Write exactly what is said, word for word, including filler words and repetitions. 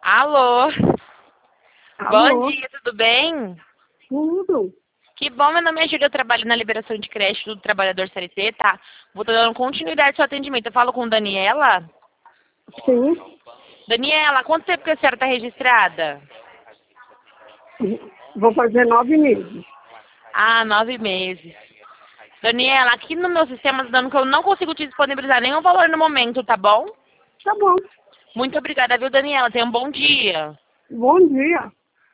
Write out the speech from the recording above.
Alô? Bom Alô? dia, tudo bem? Tudo? Que bom, meu nome é Júlia, eu trabalho na liberação de creche do trabalhador C L T, tá? Vou estar dando continuidade ao seu atendimento. Eu falo com Daniela. Sim. Daniela, quanto tempo que a senhora está registrada? Vou fazer nove meses. Ah, nove meses. Daniela, aqui no meu sistema está dando que eu não consigo te disponibilizar nenhum valor no momento, tá bom? Tá bom. Muito obrigada, viu, Daniela? Tenha um bom dia. Bom dia.